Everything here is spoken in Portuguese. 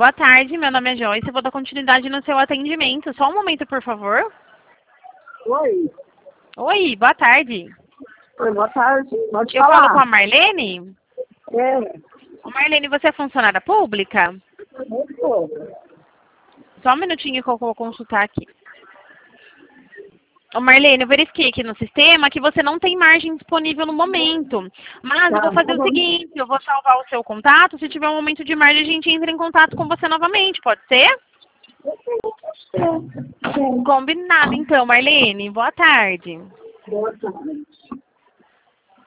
Boa tarde, meu nome é Joyce. Eu vou dar continuidade no seu atendimento. Só um momento, por favor. Oi. Oi, boa tarde. Oi, boa tarde. Pode Eu falar. falo com a Marlene? É. Ô, Marlene, você é funcionária pública? Muito. Só um minutinho que eu vou consultar aqui. Ô, Marlene, eu verifiquei aqui no sistema que você não tem margem disponível no momento. Mas eu vou fazer o seguinte, eu vou salvar o seu contato. Se tiver um momento de margem, a gente entra em contato com você novamente, pode ser? Sim. Combinado, então, Marlene. Boa tarde. Boa tarde.